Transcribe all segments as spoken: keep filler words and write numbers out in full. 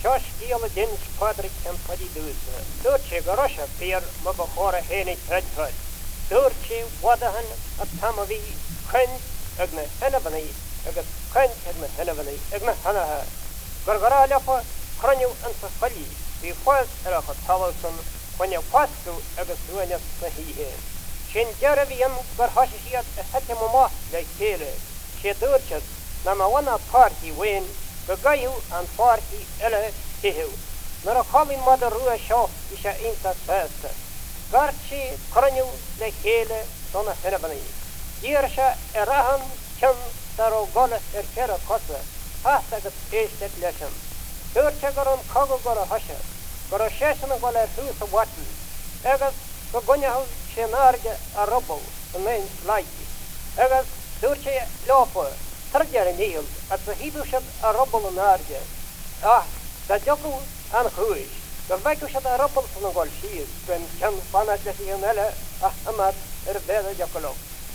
Josh Giel Dins Patrick and Paddy Doosa. Durche Garosha Pier Mabahora Henny Redford. Durche Wadahan at Tamavi, Kent, Agna Hennabani, Agat Kent, Agna Hennabani, Agna Hanaha. Gargara Lapa, Cranu and Safari, the first Elaka Taloson, when you pass to Agasuania Sahi. Shin Jaravian Garhashiat Hatamama, like Kele. She Durches, Namawana party win. Gagayu and party ele hihu. Nara calling mother Rua Shaw isha inta festa. Garchi Kranu le hele dona Henabani. Yersha Erahan Chum Taro Gola Erkera Kosa. Hasagat Estet Lesham. Durchagaron Kago Gora Hasha. Gora Sheshan Gola Hus Watan. Egas Gogonya Shenarja Arabo, the main lighty. Egas Durche Lopo. Tarjar Neil at the Hidushat a rubble and arja. Ah, the Joku and Huish. The Vakushat a rubble from the Gol Shield, when Chan Fanatianella, Ahmad, Erbeda Jacolo.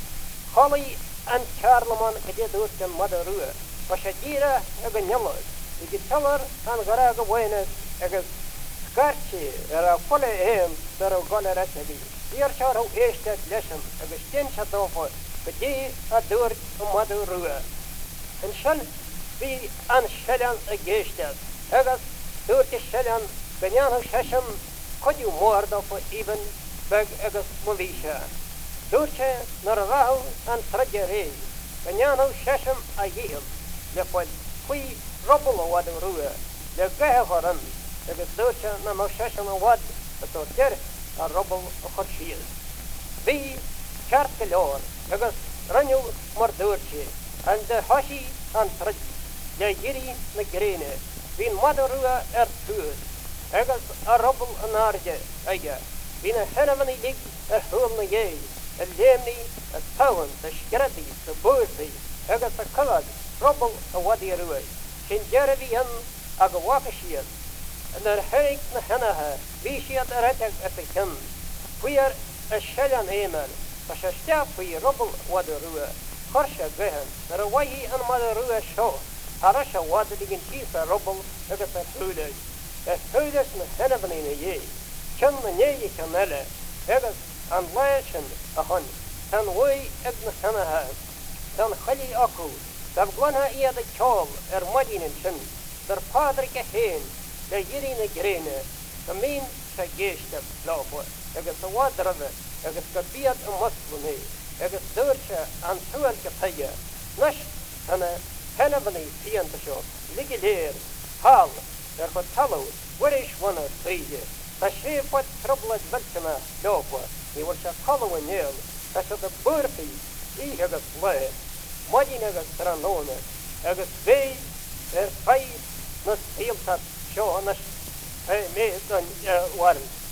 Holly and Charlemagne Kedus and Mother Rua, Pashadira, Eganellos, the Guitar and Garaga Wenet, Egas Scarchi, era Polle him, Saro Gola Ratabi. Dear Charo Estet Lesson, Agustin Chatofo, but ye adored a Mother Rua. And shall be unshellan against us. Egas, dirty shellan, Benyano Shasham, could you more for even beg Egas Movisha? Durche, Naravahu, and Trajere, Benyano Shasham, I yield. Therefore, we rubble a wad of Rua, the Gaharan, Egas Durche, Namo Shasham a wad, the Torter, a rubble of her shield. We, Chartelor, Egas Ranu Mordurche. And the Hashi and Traj, the Giri, the Green, been Madarua er food. Egas a rubble and arja, Aya, been a Henamani dig, a home gay, a lemni, a town, the Shkrati, the Bursy, Egas a colored, rubble a wadi ruay, Shinjaravian, Agawakashian, and the Herik Nahanaha, Vishiat Aratak at the Kim. We are a Shellan Emel, a Shashtap we rubble wadarua. Harsha Gahan, the Hawaii and Mother Rua Shaw, Harasha water digging chief a rubble, Egas a Hudas, a Hudas and Henabani in a ye, Chum and Ye Canella, Egas and Lashan a hun, Tan Way Egna Hanaha, Tan Hali Aku, Davguana Ia the Chol, Er Madin and Chin, their Padre Cahin, the Yirin a Grene, the mean Sagish of Lawful, Egas a water of it, Egas Kabiat and Muslim. Egas Durcha and Tuan Kataya, Nash and a Henabani Tian to shop, Ligilir, Hal, therefore Tallow, Wirish one of three, the shape what trouble at Velkana, Lopa, he was a collow and nail, as of the Burfi, he had a flare, Muddy Negas Tranona, Egas Bay, their face, not steel touch, show on us, I made on warrant.